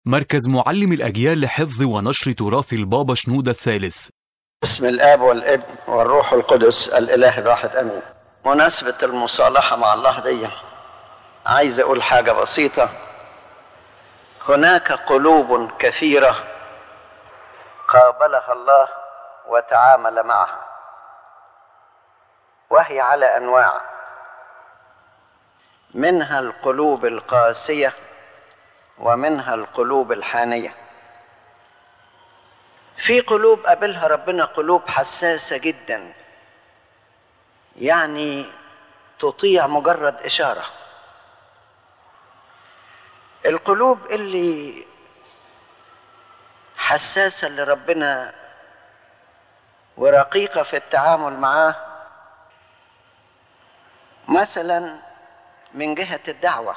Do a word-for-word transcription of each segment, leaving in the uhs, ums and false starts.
مركز معلم الأجيال لحفظ ونشر تراث البابا شنودة الثالث. بسم الآب والابن والروح القدس الإله الواحد آمين. مناسبة المصالحة مع الله دي عايز أقول حاجة بسيطة. هناك قلوب كثيرة قابلها الله وتعامل معها، وهي على أنواع، منها القلوب القاسية ومنها القلوب الحانية. في قلوب قابلها ربنا قلوب حساسة جدا، يعني تطيع مجرد إشارة. القلوب اللي حساسة لربنا ورقيقة في التعامل معاه، مثلا من جهة الدعوة،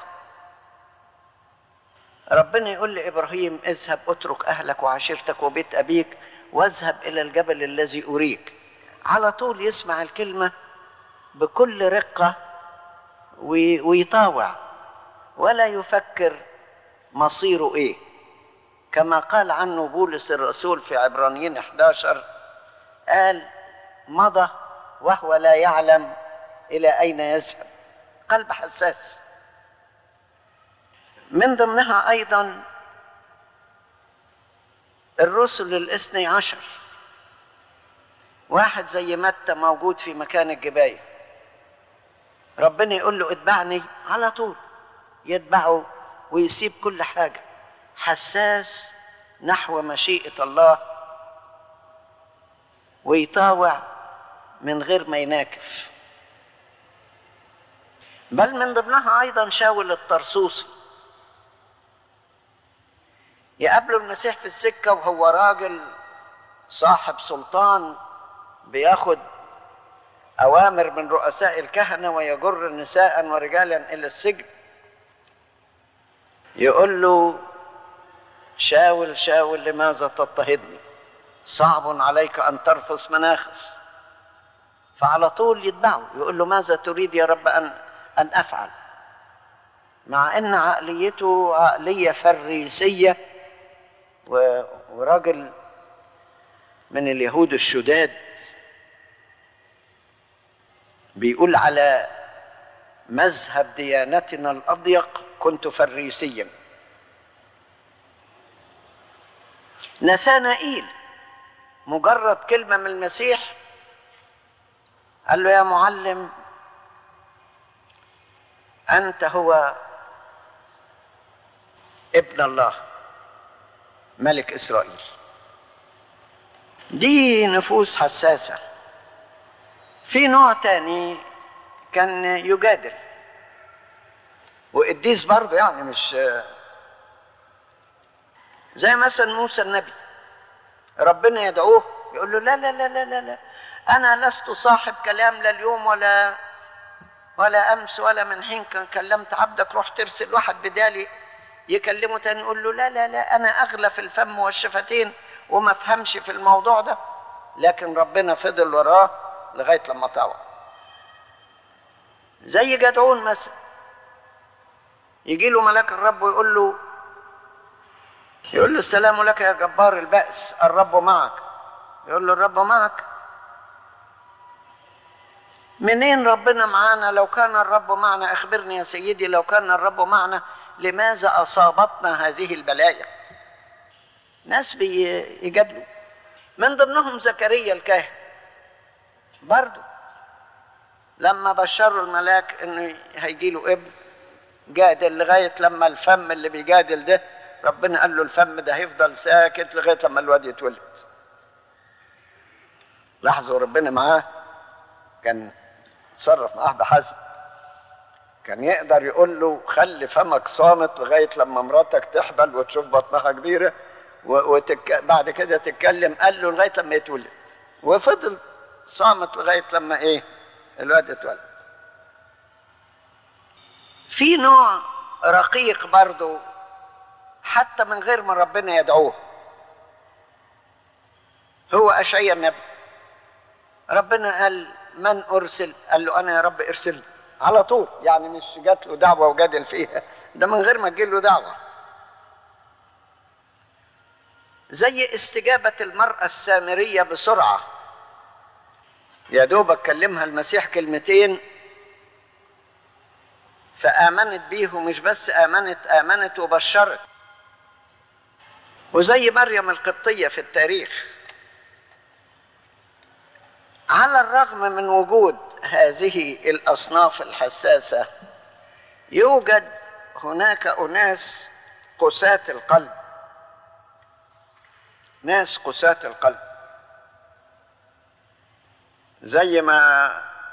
ربنا يقول لإبراهيم اذهب اترك أهلك وعشيرتك وبيت أبيك واذهب إلى الجبل الذي أريك. على طول يسمع الكلمة بكل رقة ويطاوع ولا يفكر مصيره إيه، كما قال عنه بولس الرسول في عبرانيين إحدى عشر، قال مضى وهو لا يعلم إلى أين يذهب. قلب حساس. من ضمنها أيضا الرسل الاثني عشر، واحد زي متى موجود في مكان الجباية، ربنا يقول له اتبعني، على طول يتبعه ويسيب كل حاجة، حساس نحو مشيئة الله ويطاوع من غير ما يناكف. بل من ضمنها أيضا شاول الطرسوسي، يقابله المسيح في السكة وهو راجل صاحب سلطان بياخد أوامر من رؤساء الكهنة ويجر نساء ورجالا إلى السجن. يقول له شاول شاول لماذا تضطهدني؟ صعب عليك أن ترفس مناخس. فعلى طول يتبعه يقول له ماذا تريد يا رب أن أن أفعل؟ مع أن عقليته عقلية فريسية وراجل من اليهود الشداد، بيقول على مذهب ديانتنا الأضيق كنت فريسيا. نثانائيل مجرد كلمة من المسيح قال له يا معلم أنت هو ابن الله ملك إسرائيل. دي نفوس حساسة. في نوع تاني كان يجادل، وقديس برضه، يعني مش زي مثلا موسى النبي، ربنا يدعوه يقول له لا لا لا لا لا, لا. أنا لست صاحب كلام لا اليوم ولا ولا أمس ولا من حين كان كلمت عبدك روح ترسل واحد بدالي يكلمه تاني، يقول له لا لا لا أنا أغلى في الفم والشفتين وما فهمش في الموضوع ده. لكن ربنا فضل وراه لغاية لما طاوع. زي جدعون مثلا، يجي له ملاك الرب ويقول له يقول له السلام لك يا جبار البأس الرب معك. يقول له الرب معك؟ منين ربنا معانا؟ لو كان الرب معنا أخبرني يا سيدي، لو كان الرب معنا لماذا أصابتنا هذه البلايا؟ ناس بيجادلوا. من ضمنهم زكريا الكاهن برضو، لما بشروا الملاك انه هيجي له ابن جادل لغايه لما الفم اللي بيجادل ده ربنا قال له الفم ده هيفضل ساكت لغايه لما الواد يتولد. لاحظوا ربنا معاه كان تصرف معاه بحزم. كان يقدر يقول له خلي فمك صامت لغايه لما مراتك تحبل وتشوف بطنها كبيره وبعد كده تتكلم، قال له لغايه لما يتولد، وفضل صامت لغايه لما ايه الواد اتولد. في نوع رقيق برضو حتى من غير ما ربنا يدعوه، هو أشعياء النبي. ربنا قال من أرسل؟ قال له أنا يا رب ارسل. على طول، يعني مش جات له دعوة وجادل فيها، ده من غير ما تجي له دعوة. زي استجابة المرأة السامرية بسرعة، يا دوب كلمها المسيح كلمتين فآمنت بيه، ومش بس آمنت آمنت وبشرت. وزي مريم القبطية في التاريخ، على الرغم من وجود هذه الأصناف الحساسة يوجد هناك أناس قساة القلب، ناس قساة القلب، زي ما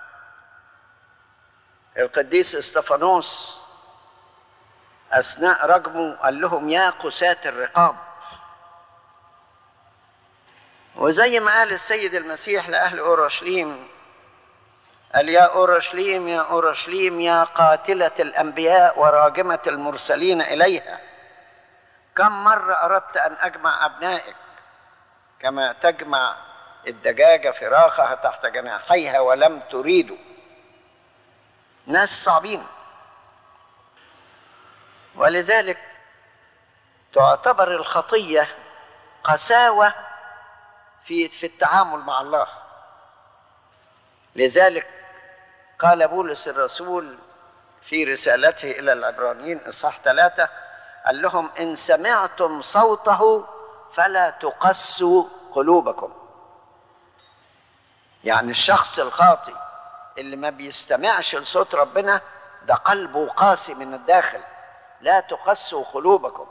القديس استفانوس أثناء رجمه قال لهم يا قساة الرقاب. وزي ما قال السيد المسيح لأهل أورشليم، قال يا أورشليم يا أورشليم يا قاتلة الأنبياء وراجمة المرسلين إليها، كم مرة أردت أن أجمع أبنائك كما تجمع الدجاجة فراخها تحت جناحيها ولم تريدوا. ناس صعبين، ولذلك تعتبر الخطية قساوة في في التعامل مع الله. لذلك قال بولس الرسول في رسالته إلى العبرانيين إصحاح ثلاثة، قال لهم إن سمعتم صوته فلا تقسوا قلوبكم. يعني الشخص الخاطئ اللي ما بيستمعش لصوت ربنا ده قلبه قاسي من الداخل، لا تقسوا قلوبكم،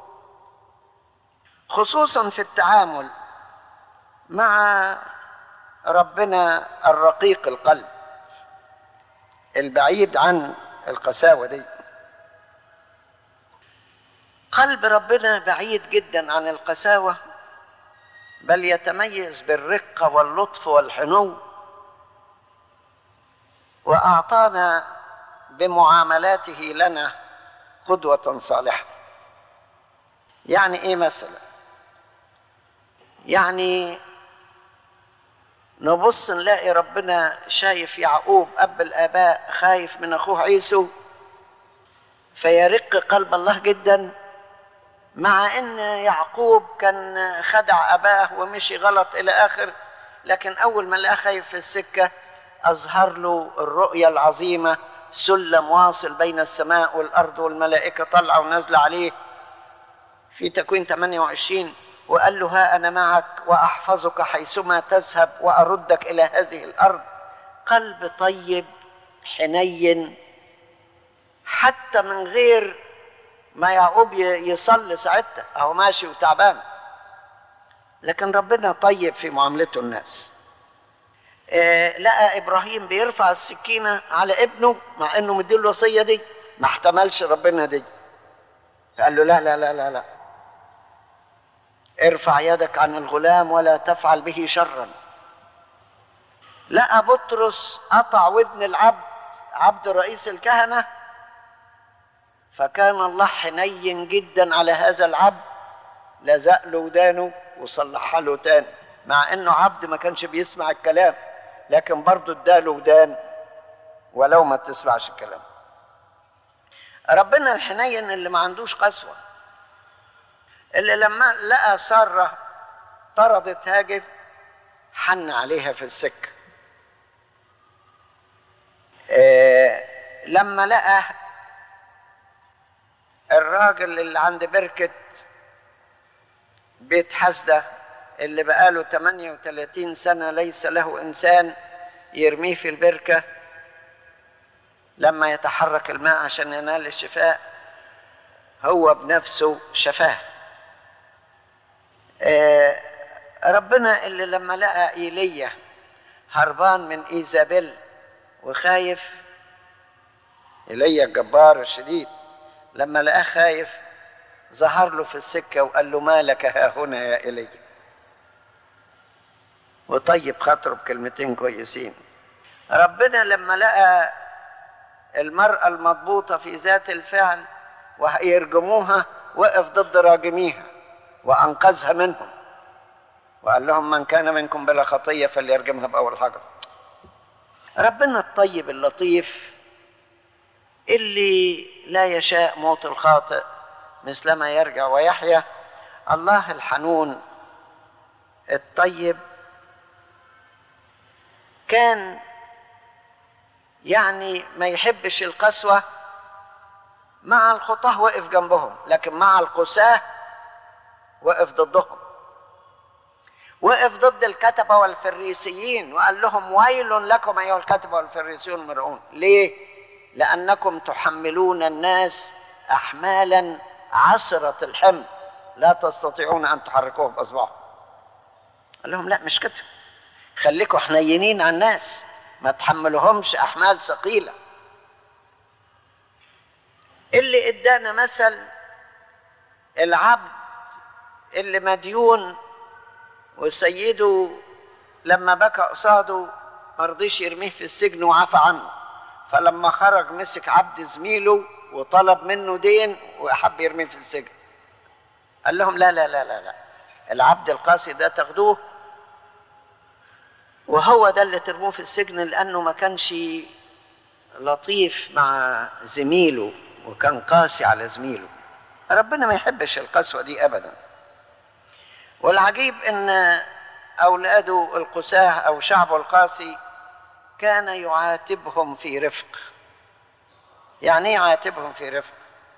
خصوصا في التعامل مع ربنا الرقيق القلب البعيد عن القساوة دي. قلب ربنا بعيد جدا عن القساوة، بل يتميز بالرقة واللطف والحنو، وأعطانا بمعاملاته لنا قدوة صالحة. يعني إيه مثلا؟ يعني نبص نلاقي ربنا شايف يعقوب أب الآباء خايف من أخوه عيسو، فيرق قلب الله جدا، مع أن يعقوب كان خدع أباه ومشي غلط إلى آخر، لكن أول ما لقاه خايف في السكة أظهر له الرؤية العظيمة، سلم واصل بين السماء والأرض والملائكة طلعوا ونازلة عليه في تكوين ثمانية وعشرين، وقال له ها أنا معك وأحفظك حيثما تذهب وأردك إلى هذه الأرض. قلب طيب حنين، حتى من غير ما يعقوب يصلي ساعتها أو ماشي وتعبان، لكن ربنا طيب في معاملته الناس. آه لقى إبراهيم بيرفع السكينة على ابنه مع أنه مديله الوصية دي، ما احتملش ربنا دي، فقال له لا لا لا لا لا، ارفع يدك عن الغلام ولا تفعل به شرا. لقى بطرس قطع ودن العبد، عبد رئيس الكهنة، فكان الله حنين جدا على هذا العبد، لزق له ودانه وصلحها له تاني، مع انه عبد ما كانش بيسمع الكلام، لكن برضه اداله ودان ولو ما تسمعش الكلام. ربنا الحنين اللي ما عندوش قسوة، اللي لما لقى سارة طردت هاجر حن عليها في السكة. إيه لما لقى الراجل اللي عند بركة بيت حسدة اللي بقاله ثمانية وثلاثين سنة ليس له إنسان يرميه في البركة، لما يتحرك الماء عشان ينال الشفاء هو بنفسه شفاه. آه ربنا اللي لما لقى إيليا هربان من إيزابيل وخايف، إيليا الجبار الشديد، لما لقاه خايف ظهر له في السكة وقال له ما لك ها هنا يا إيليا، وطيب خاطره بكلمتين كويسين. ربنا لما لقى المرأة المضبوطة في ذات الفعل وهيرجموها وقف ضد راجميها وأنقذها منهم، وقال لهم من كان منكم بلا خطية فليرجمها بأول حجر. ربنا الطيب اللطيف اللي لا يشاء موت الخاطئ مثلما يرجع ويحيا. الله الحنون الطيب كان يعني ما يحبش القسوة مع الخطاه، وقف جنبهم، لكن مع القساة وقف ضدهم. وقف ضد الكتبة والفريسيين وقال لهم ويل لكم أيها الكتبة والفريسيون المرؤون. ليه؟ لأنكم تحملون الناس أحمالا عسرة الحمل لا تستطيعون أن تحركوه بأصبعكم. قال لهم لا، مش كده، خليكم حنينين على الناس، ما تحملوهمش أحمال ثقيلة. اللي ادانا مثل العبد اللي مديون وسيده لما بكى قصاده ما رضيش يرميه في السجن وعفى عنه، فلما خرج مسك عبد زميله وطلب منه دين وحب يرميه في السجن. قال لهم لا لا لا لا لا، العبد القاسي ده تاخدوه وهو ده اللي ترموه في السجن، لأنه ما كانش لطيف مع زميله وكان قاسي على زميله. ربنا ما يحبش القسوة دي أبدا. والعجيب ان اولاده القساه او شعبه القاسي كان يعاتبهم في رفق. يعني ايه يعاتبهم في رفق؟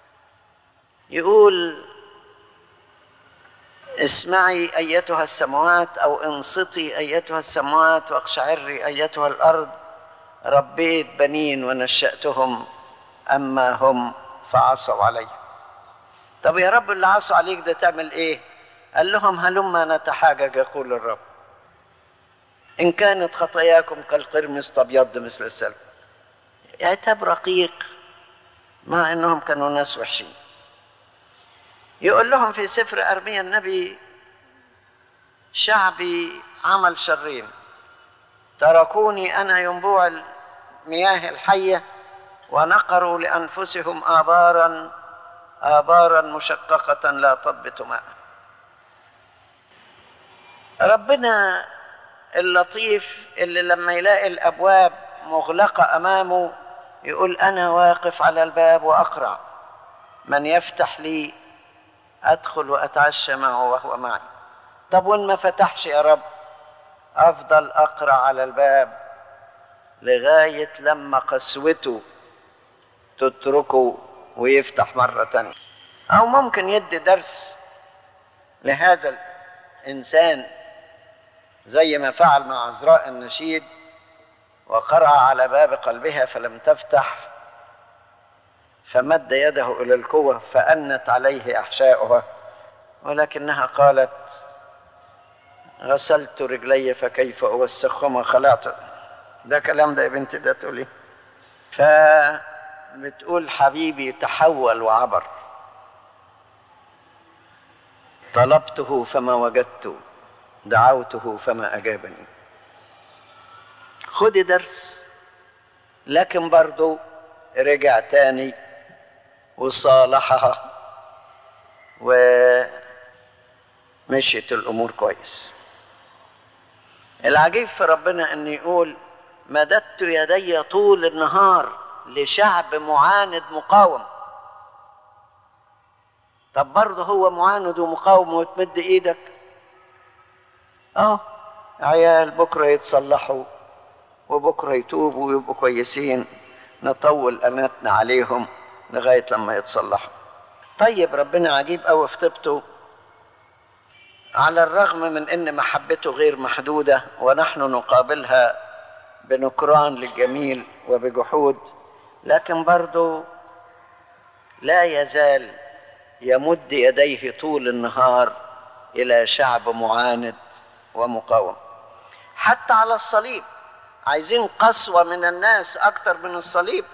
يقول اسمعي ايتها السماوات او انصتي ايتها السماوات واقشعري ايتها الارض، ربيت بنين ونشأتهم اما هم فعصوا علي. طب يا رب اللي عصوا عليك ده تعمل ايه؟ قال لهم هلما نتحاجج يقول الرب، إن كانت خطاياكم كالقرمز تبيض مثل السلك. عتاب رقيق مع أنهم كانوا ناس وحشين. يقول لهم في سفر أرميا النبي شعبي عمل شرين، تركوني أنا ينبوع المياه الحية ونقروا لأنفسهم آبارا آبارا مشققة لا تضبط ماء. ربنا اللطيف اللي لما يلاقي الأبواب مغلقة أمامه يقول أنا واقف على الباب وأقرع، من يفتح لي أدخل وأتعشى معه وهو معي. طب وإن ما فتحش يا رب؟ أفضل أقرع على الباب لغاية لما قسوته تتركه ويفتح مرة تانية. أو ممكن يدي درس لهذا الإنسان زي ما فعل مع عذراء النشيد، وقرع على باب قلبها فلم تفتح، فمد يده إلى الكوة فأنت عليه أحشاؤها، ولكنها قالت غسلت رجلي فكيف أوسخهما خلعت. ده كلام ده يا بنتي ده تقولي. فبتقول حبيبي تحول وعبر، طلبته فما وجدته، دعوته فما أجابني. خدي درس. لكن برضو رجع تاني وصالحها ومشيت الأمور كويس. العجيب في ربنا أن يقول مددت يدي طول النهار لشعب معاند مقاوم. طب برضه هو معاند ومقاوم وتمد ايدك؟ اه عيال بكره يتصلحوا وبكره يتوبوا ويبقوا كويسين، نطول امانتنا عليهم لغايه لما يتصلحوا. طيب ربنا عجيب قوي في طيبته، على الرغم من ان محبته غير محدوده ونحن نقابلها بنكران للجميل وبجحود، لكن برضه لا يزال يمد يديه طول النهار إلى شعب معاند ومقاوم. حتى على الصليب عايزين قسوة من الناس أكتر من الصليب،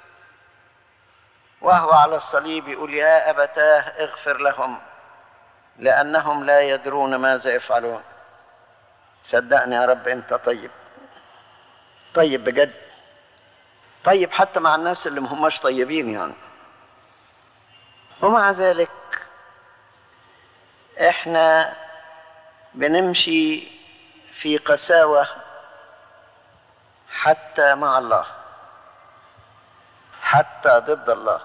وهو على الصليب يقول يا أبتاه اغفر لهم لأنهم لا يدرون ماذا يفعلون. صدقني يا رب أنت طيب، طيب بجد، طيب حتى مع الناس اللي مهمش طيبين يعني. ومع ذلك احنا بنمشي في قساوة حتى مع الله، حتى ضد الله.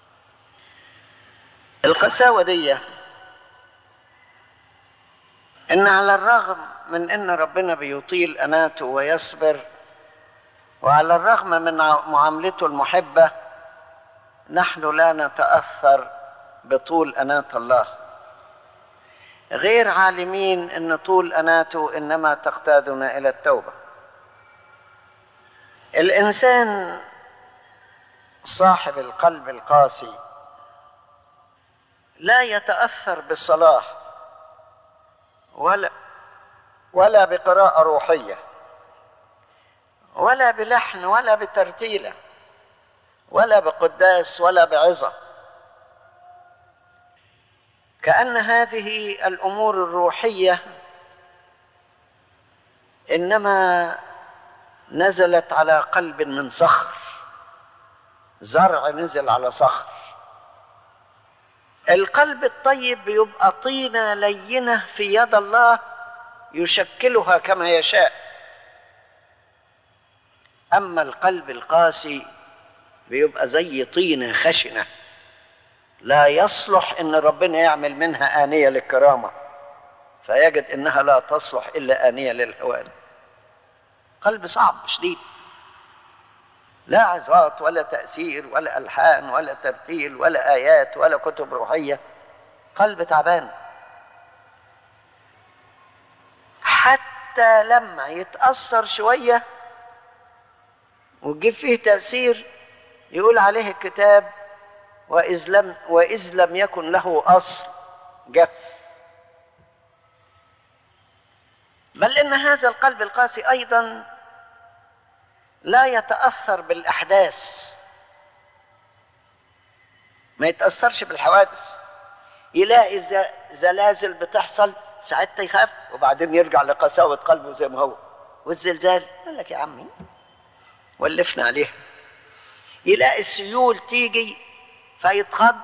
القساوة دي إن على الرغم من إن ربنا بيطيل أناته ويصبر، وعلى الرغم من معاملته المحبة، نحن لا نتأثر بطول أناة الله، غير عالمين أن طول أناته إنما تقتادنا إلى التوبة. الإنسان صاحب القلب القاسي لا يتأثر بالصلاة ولا ولا بقراءة روحية ولا بلحن ولا بترتيلة ولا بقداس ولا بعظة، كأن هذه الأمور الروحية إنما نزلت على قلب من صخر، زرع نزل على صخر. القلب الطيب بيبقى طينة لينة في يد الله يشكلها كما يشاء، أما القلب القاسي بيبقى زي طينة خشنة لا يصلح إن ربنا يعمل منها آنية للكرامة، فيجد إنها لا تصلح إلا آنية للهوان. قلب صعب شديد، لا عظات ولا تأثير ولا ألحان ولا ترتيل ولا آيات ولا كتب روحية، قلب تعبان. حتى لما يتأثر شوية ويجيب فيه تأثير يقول عليه الكتاب وإذ لم, وإذ لم يكن له أصل جف. بل إن هذا القلب القاسي أيضا لا يتأثر بالأحداث، ما يتأثرش بالحوادث. يلاقي زلازل بتحصل ساعتها يخاف وبعدين يرجع لقساوة قلبه زي ما هو. والزلزال قال لك يا عمي ولفنا عليها. يلاقي السيول تيجي فيتخض،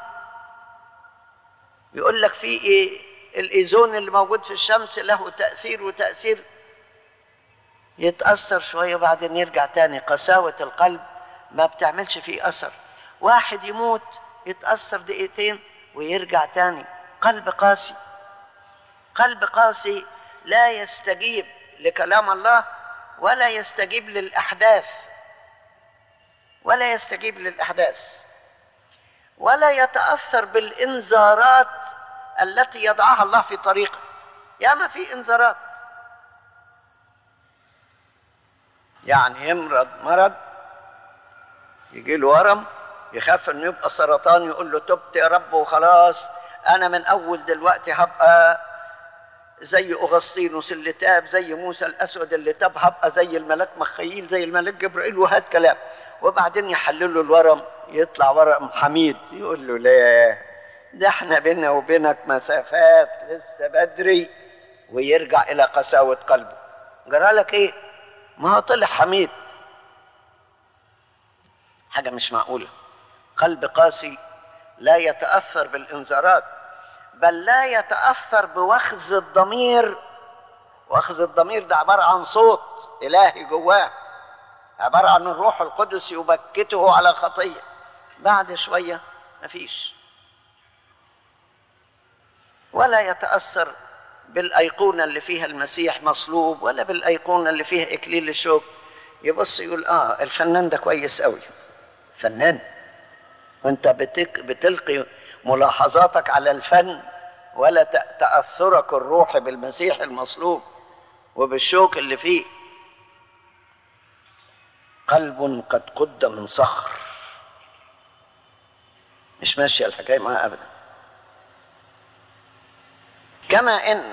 يقول لك في ايه الايزون اللي موجود في الشمس له تأثير وتأثير، يتأثر شوية وبعدين يرجع تاني. قساوة القلب ما بتعملش فيه أثر. واحد يموت يتأثر دقيقتين ويرجع تاني. قلب قاسي، قلب قاسي لا يستجيب لكلام الله ولا يستجيب للأحداث ولا يستجيب للأحداث ولا يتأثر بالإنذارات التي يضعها الله في طريقه. يا ما في إنذارات، يعني يمرض مرض يجي له ورم يخاف انه يبقى سرطان، يقول له تبت يا رب وخلاص، انا من اول دلوقتي هبقى زي اغسطينوس اللي تاب، زي موسى الاسود اللي تاب، هبقى زي الملاك مخيل، زي الملاك جبرائيل، وهات كلام. وبعدين يحللوا الورم يطلع ورم حميد، يقول له لا ده احنا بينا وبينك مسافات لسه بدري، ويرجع الى قساوة قلبه. جرى لك ايه؟ ما هو طلع حميد. حاجة مش معقولة. قلب قاسي لا يتأثر بالإنذارات، بل لا يتأثر بوخز الضمير. وخز الضمير ده عبارة عن صوت إلهي جواه، عبارة عن الروح القدس يبكته على خطية. بعد شوية مفيش. ولا يتأثر بالأيقونة اللي فيها المسيح مصلوب، ولا بالأيقونة اللي فيها إكليل الشوك. يبص يقول آه الفنان ده كويس قوي، فنان، وانت بتك بتلقي ملاحظاتك على الفن ولا تأثرك الروحي بالمسيح المصلوب وبالشوك اللي فيه. قلب قد قد من صخر، مش ماشية الحكاية معاه أبدا. كما إن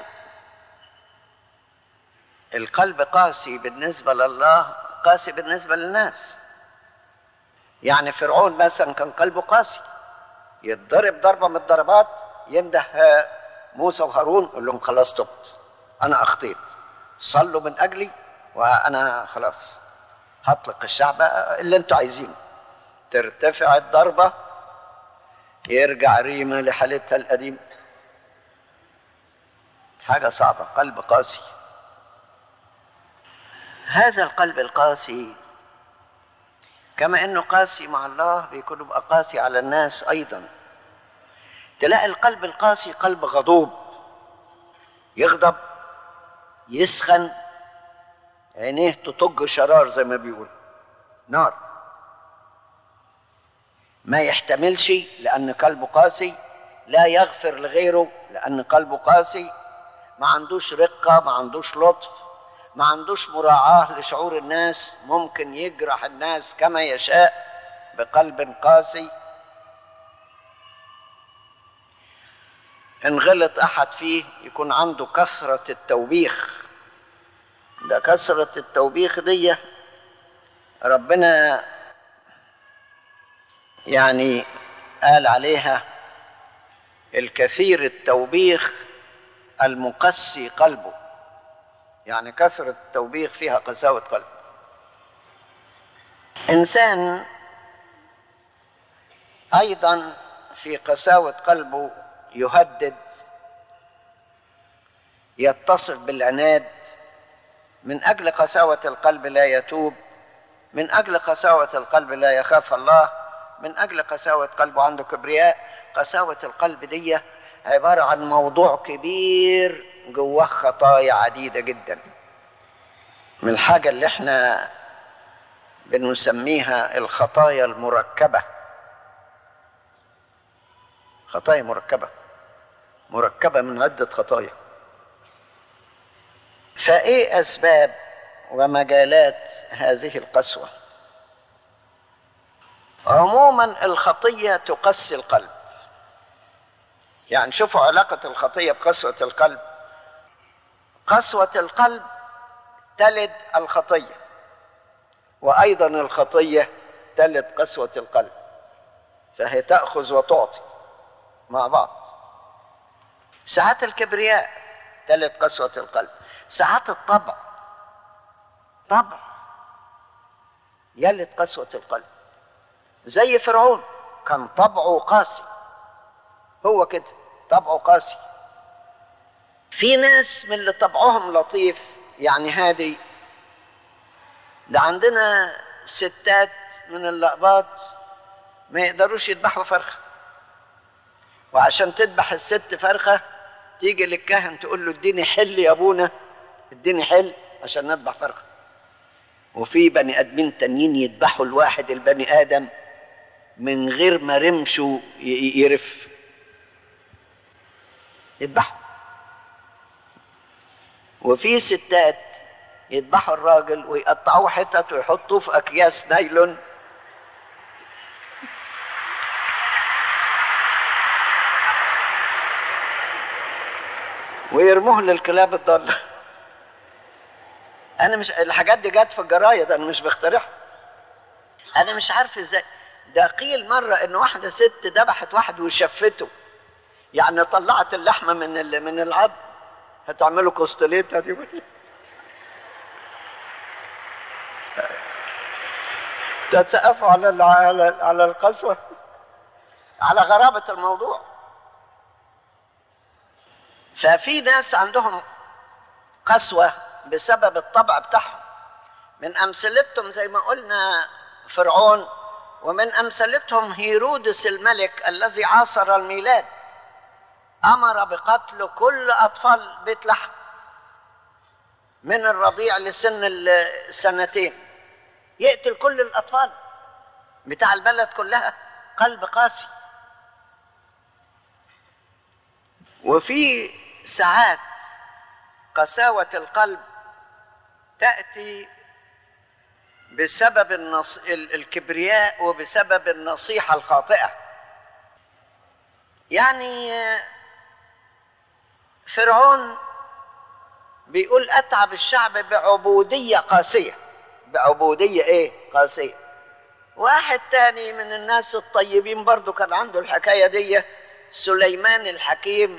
القلب قاسي بالنسبة لله قاسي بالنسبة للناس. يعني فرعون مثلا كان قلبه قاسي، يتضرب ضربة من الضربات ينده موسى وهارون يقول لهم خلاص تبت، أنا أخطيت، صلوا من أجلي وأنا خلاص هطلق الشعب اللي أنتوا عايزينه. ترتفع الضربة يرجع ريما لحالتها القديمة. حاجة صعبة، قلب قاسي. هذا القلب القاسي كما انه قاسي مع الله بيكون بقى قاسي على الناس ايضا. تلاقي القلب القاسي قلب غضوب، يغضب يسخن، عينيه تطج شرار زي ما بيقول، نار. ما يحتملش لأن قلبه قاسي، لا يغفر لغيره لأن قلبه قاسي، ما عندوش رقة، ما عندوش لطف، ما عندوش مراعاة لشعور الناس، ممكن يجرح الناس كما يشاء بقلب قاسي. إن غلط أحد فيه يكون عنده كثرة التوبيخ. ده كثرة التوبيخ دي ربنا يعني قال عليها الكثير التوبيخ المقسي قلبه، يعني كثرة التوبيخ فيها قساوة قلب. إنسان أيضا في قساوة قلبه يهدد، يتصف بالعناد، من أجل قساوة القلب لا يتوب، من أجل قساوة القلب لا يخاف الله، من أجل قساوة قلبه عنده كبرياء. قساوة القلب دي عبارة عن موضوع كبير جواه خطايا عديدة جدا، من الحاجة اللي احنا بنسميها الخطايا المركبة. خطايا مركبة مركبة من عدة خطايا. فايه اسباب ومجالات هذه القسوة؟ عموما الخطية تقسي القلب. يعني شوفوا علاقة الخطية بقسوة القلب. قسوة القلب تلد الخطية، وأيضا الخطية تلد قسوة القلب، فهي تأخذ وتعطي مع بعض. ساعات الكبرياء تلد قسوة القلب، ساعات الطبع طبع يلد قسوة القلب. زي فرعون كان طبعه قاسي، هو كده طبعه قاسي. في ناس من اللي طبعهم لطيف يعني هادي. ده عندنا ستات من اللقباط ما يقدروش يذبحوا فرخة، وعشان تذبح الست فرخة تيجي للكاهن تقول له اديني حل يا ابونا، اديني حل عشان نذبح فرخة. وفي بني ادمين تانيين يذبحوا الواحد البني ادم من غير ما رمشه يرف، يذبحوا. وفي ستات يذبحوا الراجل ويقطعوه حتت ويحطوه في اكياس نايلون ويرموه للكلاب الضالة. انا مش الحاجات دي جت في الجرايد، انا مش بخترعها. انا مش عارف ازاي. ده قيل مرة ان واحدة ست ذبحت واحد وشفته، يعني طلعت اللحمة من من العظم. هتعملوا كوستليتا دي ولا تتسقفوا على على على القسوة، على غرابة الموضوع. ففي ناس عندهم قسوة بسبب الطبع بتاعهم. من أمثلتهم زي ما قلنا فرعون، ومن أمثلتهم هيرودس الملك الذي عاصر الميلاد، أمر بقتل كل أطفال بيت لحم من الرضيع لسن السنتين، يقتل كل الأطفال بتاع البلد كلها. قلب قاسي. وفي ساعات قساوة القلب تأتي بسبب النص... الكبرياء وبسبب النصيحة الخاطئة. يعني فرعون بيقول أتعب الشعب بعبودية قاسية. بعبودية إيه؟ قاسية. واحد تاني من الناس الطيبين برضو كان عنده الحكاية دي، سليمان الحكيم،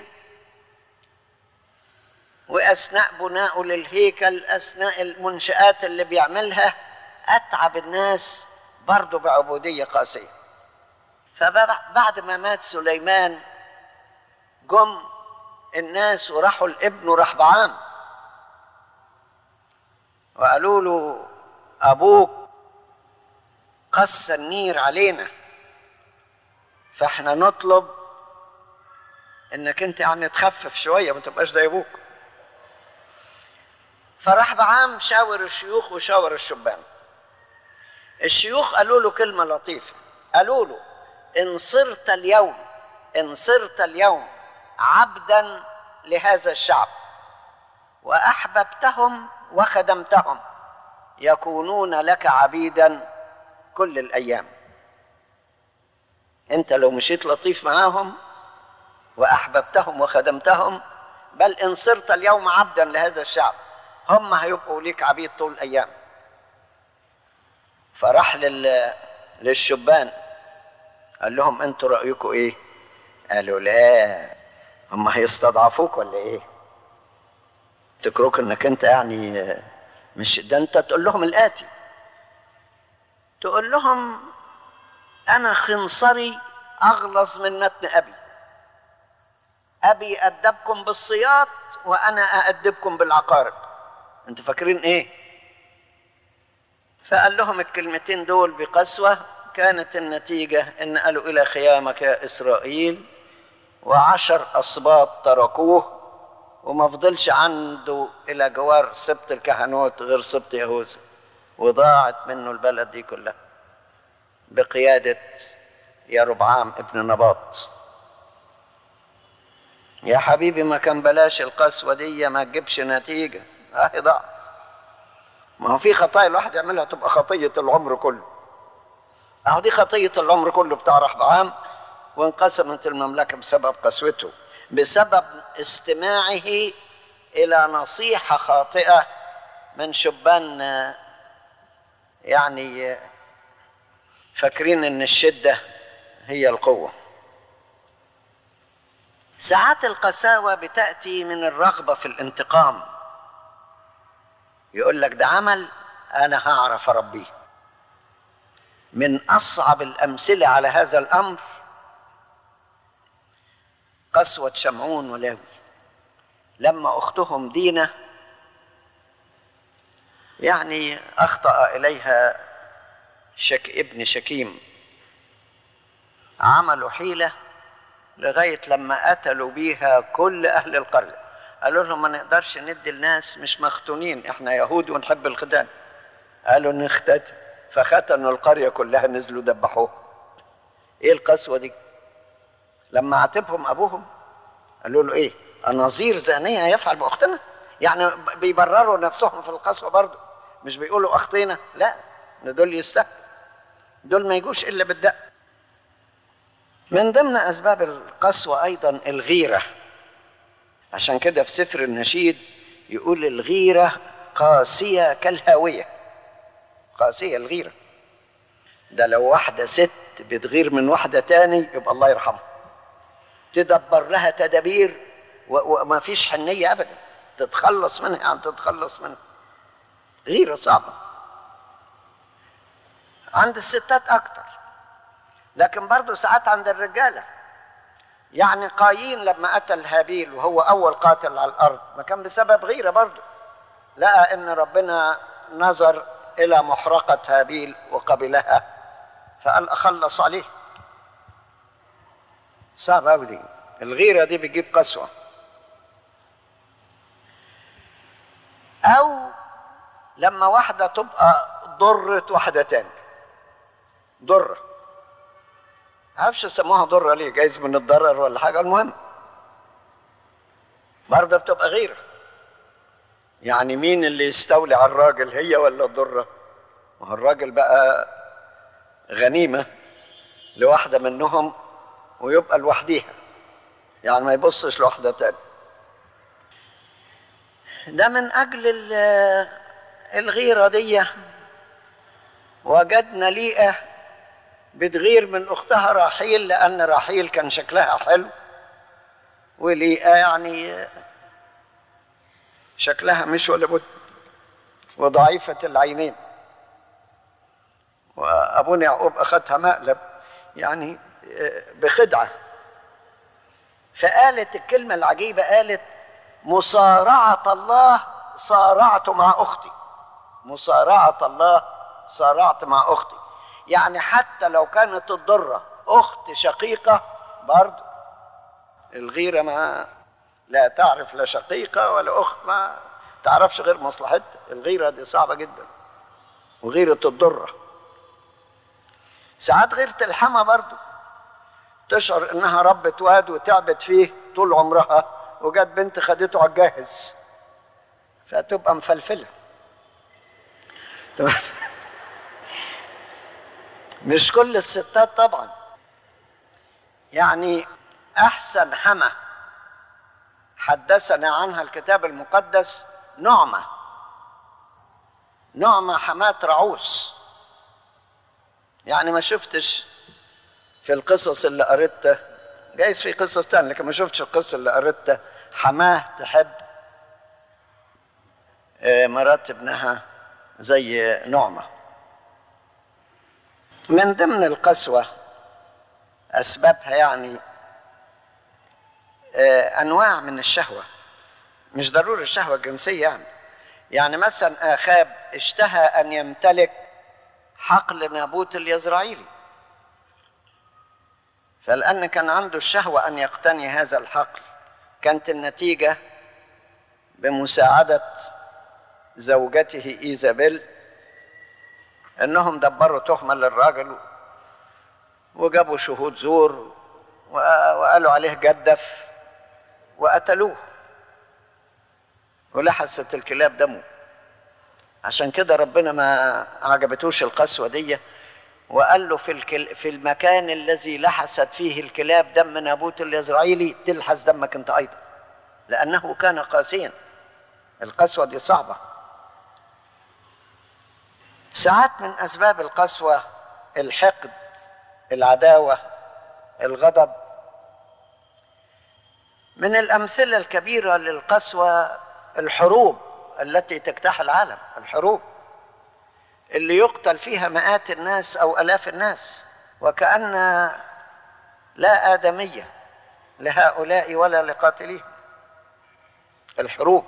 وأثناء بناءه للهيكل، أثناء المنشآت اللي بيعملها، أتعب الناس برضو بعبودية قاسية. فبعد ما مات سليمان جم الناس وراحوا لابنه رحبعام وقالوا له أبوك قص النير علينا، فاحنا نطلب انك انت يعني تخفف شوية ما تبقاش زي ابوك. فراح بعام شاور الشيوخ وشاور الشبان. الشيوخ قالوا له كلمة لطيفة، قالوا له إن صرت اليوم إن صرت اليوم عبدا لهذا الشعب وأحببتهم وخدمتهم يكونون لك عبيدا كل الأيام. أنت لو مشيت لطيف معاهم وأحببتهم وخدمتهم، بل إن صرت اليوم عبدا لهذا الشعب هم هيبقوا ليك عبيد طول الأيام. فراح لل... للشبان قال لهم أنتوا رأيكم إيه؟ قالوا لا، هم هيستضعفوك ولا إيه؟ تكرك إنك أنت يعني مش ده. أنت تقول لهم الآتي، تقول لهم أنا خنصري أغلظ من متن أبي، أبي أدبكم بالصياط وأنا أأدبكم بالعقارب، أنتوا فاكرين إيه؟ فقال لهم الكلمتين دول بقسوة. كانت النتيجة إن قالوا إلى خيامك يا إسرائيل، وعشر أسباط تركوه وما فضلش عنده إلى جوار سبط الكهنوت غير سبط يهوذا، وضاعت منه البلد دي كلها بقيادة يربعام ابن نباط. يا حبيبي ما كان بلاش القسوة دي، ما تجيبش نتيجة، اهي ضاع. ما هو في خطايا الواحد يعملها تبقى خطية العمر كله. اهو دي خطية العمر كله بتاع رحبعام، وانقسمت المملكة بسبب قسوته، بسبب استماعه إلى نصيحة خاطئة من شبان يعني فاكرين إن الشدة هي القوة. ساعات القساوة بتأتي من الرغبة في الانتقام، يقول لك ده عمل أنا هعرف أربيه. من أصعب الأمثلة على هذا الأمر قسوة شمعون ولاوي، لما أختهم دينة يعني أخطأ إليها شك ابن شكيم، عملوا حيلة لغاية لما قتلوا بيها كل أهل القرية. قالوا لهم ما نقدرش ندي الناس مش مختونين، احنا يهود ونحب الختان. قالوا نختتن، فختنوا القرية كلها، نزلوا دبحوه. ايه القسوة دي؟ لما عاتبهم ابوهم قالوا له ايه؟ النظير زانية يفعل باختنا؟ يعني بيبرروا نفسهم في القسوة برضه، مش بيقولوا اخطينا، لا ده دول يستحق، دول ما يجوش الا بالدق. من ضمن اسباب القسوة ايضا الغيرة. عشان كده في سفر النشيد يقول الغيرة قاسية كالهاوية. قاسية الغيرة ده، لو واحدة ست بتغير من واحدة تاني يبقى الله يرحمها، تدبر لها تدابير وما فيش حنية أبدا، تتخلص منها يعني تتخلص منها. غيرة صعبة عند الستات أكتر، لكن برضو ساعات عند الرجالة. يعني قايين لما قتل هابيل وهو أول قاتل على الأرض ما كان بسبب غيرة برضو، لقى إن ربنا نظر إلى محرقة هابيل وقبلها فقال أخلص عليه. صعب أوي دي، الغيرة دي بتجيب قسوة. أو لما واحدة تبقى ضرت واحدة تاني، ضرة عارفش سموها ضرة ليه، جايز من الضرر ولا حاجة، المهم برضه بتبقى غيرة. يعني مين اللي يستولي على الراجل، هي ولا الضرة؟ ما هو الراجل بقى غنيمة لواحدة منهم ويبقى لوحديها، يعني ما يبصش لواحدة تاني. ده من أجل الغيرة دي وجدنا ليئة بتغير من أختها راحيل، لأن راحيل كان شكلها حلو، وليئة يعني شكلها مش ولا بد، وضعيفة العينين. وأبونا يعقوب أخذها مقلب يعني بخدعة، فقالت الكلمة العجيبة، قالت مصارعة الله صارعت مع أختي. مصارعة الله صارعت مع أختي، يعني حتى لو كانت الضرة أخت شقيقة برضو الغيرة ما لا تعرف لا شقيقة ولا أخت، ما تعرفش غير مصلحتها. الغيرة دي صعبة جدا، وغيرة الضرة. ساعات غيرة الحما برضو تشعر انها ربت واد وتعبت فيه طول عمرها، وجت بنت خدته على الجاهز فتبقى مفلفلة. مش كل الستات طبعا. يعني احسن حما حدثنا عنها الكتاب المقدس نعمة. نعمة حماة رعوس. يعني ما شفتش في القصص اللي قريتها، جايز في قصص تانية لكن ما شفتش القصة اللي قريتها حماه تحب مرات ابنها زي نعمة. من ضمن القسوة أسبابها يعني أنواع من الشهوة، مش ضروري الشهوة الجنسية يعني. يعني مثلا آخاب اشتهى أن يمتلك حقل نابوت اليزرعيلي، فلأن كان عنده الشهوة أن يقتني هذا الحقل، كانت النتيجة بمساعدة زوجته إيزابيل أنهم دبروا تهمة للراجل وجابوا شهود زور وقالوا عليه جدف وقتلوه ولحست الكلاب دمه. عشان كده ربنا ما عجبتوش القسوة دي وقال له في, الكل... في المكان الذي لحست فيه الكلاب دم نابوت اليزرعيلي تلحس دمك انت ايضا، لانه كان قاسيا. القسوة دي صعبة. ساعات من اسباب القسوة الحقد، العداوة، الغضب. من الامثلة الكبيرة للقسوة الحروب التي تجتاح العالم، الحروب اللي يقتل فيها مئات الناس او الاف الناس وكأن لا آدمية لهؤلاء ولا لقاتليهم. الحروب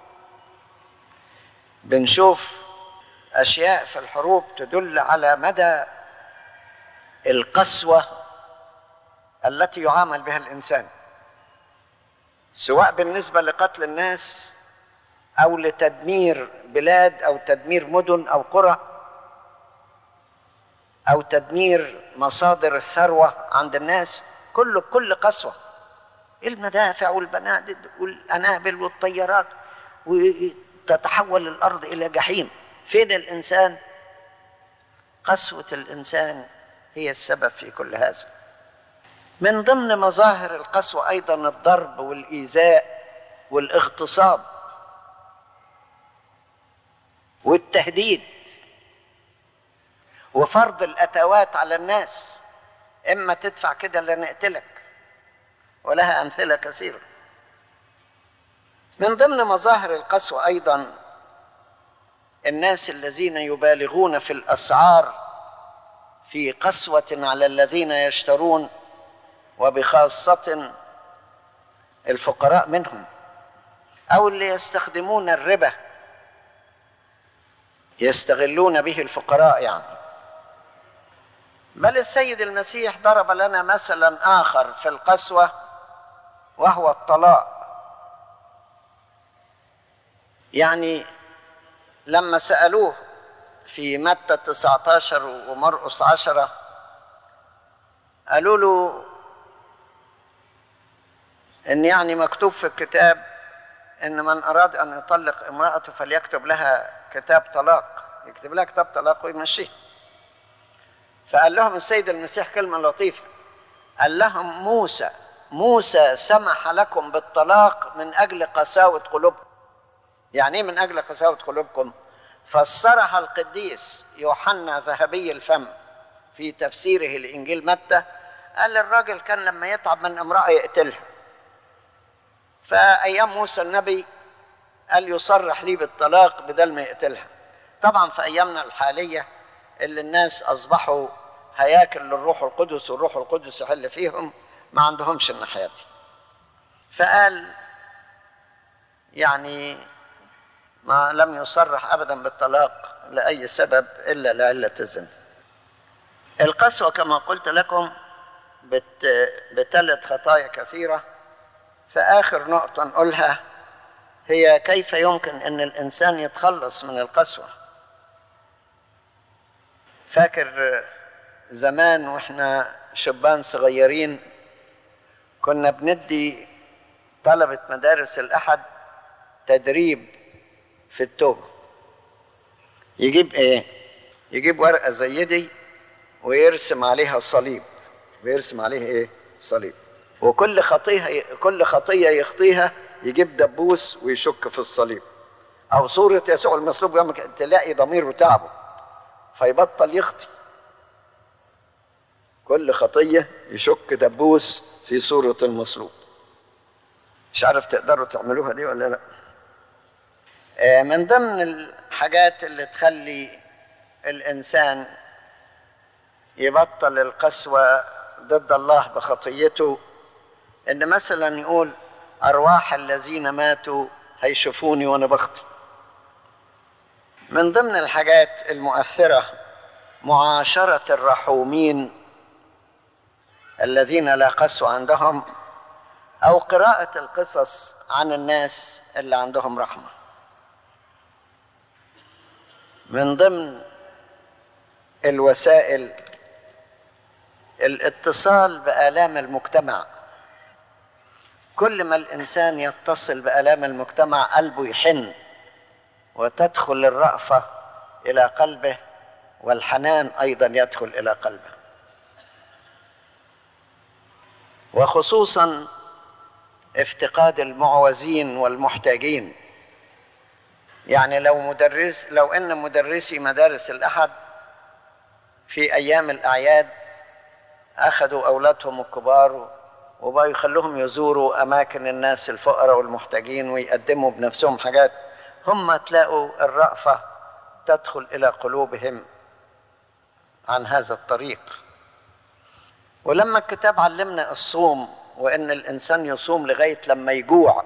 بنشوف اشياء في الحروب تدل على مدى القسوة التي يعامل بها الانسان، سواء بالنسبة لقتل الناس او لتدمير بلاد او تدمير مدن او قرى او تدمير مصادر الثروة عند الناس. كله بكل قسوة. المدافع والبنادق والانابل والطيارات، وتتحول الارض الى جحيم. فين الانسان؟ قسوة الانسان هي السبب في كل هذا. من ضمن مظاهر القسوة ايضا الضرب والايذاء والاغتصاب والتهديد وفرض الاتوات على الناس، اما تدفع كده لا نقتلك، ولها امثله كثيره. من ضمن مظاهر القسوه ايضا الناس الذين يبالغون في الاسعار في قسوه على الذين يشترون، وبخاصه الفقراء منهم، او اللي يستخدمون الربا يستغلون به الفقراء يعني. بل السيد المسيح ضرب لنا مثلا آخر في القسوة وهو الطلاق. يعني لما سألوه في متى تسعة عشر ومرقس عشرة قالوا له إن يعني مكتوب في الكتاب إن من أراد أن يطلق امرأته فليكتب لها كتاب طلاق، يكتب لها كتاب طلاق ويمشيه. فقال لهم السيد المسيح كلمة لطيفة، قال لهم موسى موسى سمح لكم بالطلاق من أجل قساوة قلوبكم. يعني ايه من أجل قساوة قلوبكم؟ فسرها القديس يوحنا ذهبي الفم في تفسيره لإنجيل متى، قال الراجل كان لما يتعب من امرأة يقتلها، فأيام موسى النبي قال يصرح لي بالطلاق بدل ما يقتلها. طبعا في أيامنا الحالية اللي الناس أصبحوا هياكل للروح القدس والروح القدس يحل فيهم، ما عندهمش الناحية دي. فقال يعني ما لم يصرح أبدا بالطلاق لأي سبب إلا لعلة الزنا. القسوة كما قلت لكم بت... بتلت خطايا كثيرة. فآخر نقطة نقولها هي كيف يمكن أن الإنسان يتخلص من القسوة. فاكر زمان وإحنا شبان صغيرين كنا بندي طلبة مدارس الأحد تدريب في التوبة. يجيب إيه؟ يجيب ورقة زي دي ويرسم عليها الصليب، ويرسم عليها إيه؟ صليب. وكل خطية كل خطية يخطيها يجيب دبوس ويشك في الصليب، أو صورة يسوع المصلوب، تلاقي ضميره تعبه فيبطل يخطي. كل خطية يشك دبوس في صورة المصلوب. مش عارف تقدروا تعملوها دي ولا لا؟ من ضمن الحاجات اللي تخلي الإنسان يبطل القسوة ضد الله بخطيته إن مثلا يقول أرواح الذين ماتوا هيشوفوني وأنا بخطي. من ضمن الحاجات المؤثرة معاشرة الرحومين الذين لا قسوة عندهم، أو قراءة القصص عن الناس اللي عندهم رحمة. من ضمن الوسائل الاتصال بآلام المجتمع. كل ما الإنسان يتصل بآلام المجتمع قلبه يحن، وتدخل الرأفة إلى قلبه، والحنان أيضا يدخل إلى قلبه. وخصوصا افتقاد المعوزين والمحتاجين. يعني لو مدرس لو ان مدرسي مدارس الأحد في ايام الاعياد اخذوا اولادهم الكبار وبقوا يخلوهم يزوروا اماكن الناس الفقراء والمحتاجين ويقدموا بنفسهم حاجات، هم تلاقوا الرأفة تدخل الى قلوبهم عن هذا الطريق. ولما الكتاب علمنا الصوم وان الانسان يصوم لغاية لما يجوع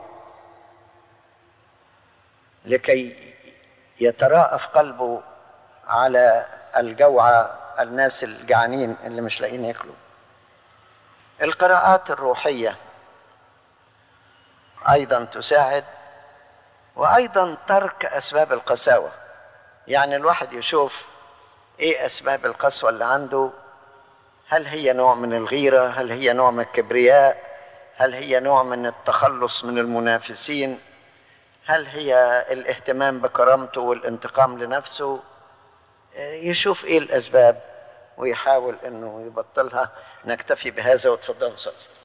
لكي يتراءف قلبه على الجوعى، الناس الجعانين اللي مش لاقيين ياكلوا. القراءات الروحية أيضا تساعد، وأيضا ترك أسباب القساوة. يعني الواحد يشوف إيه أسباب القسوة اللي عنده، هل هي نوع من الغيرة، هل هي نوع من الكبرياء، هل هي نوع من التخلص من المنافسين، هل هي الاهتمام بكرامته والانتقام لنفسه. يشوف ايه الاسباب ويحاول انه يبطلها. نكتفي بهذا وتفضلوا صلوا.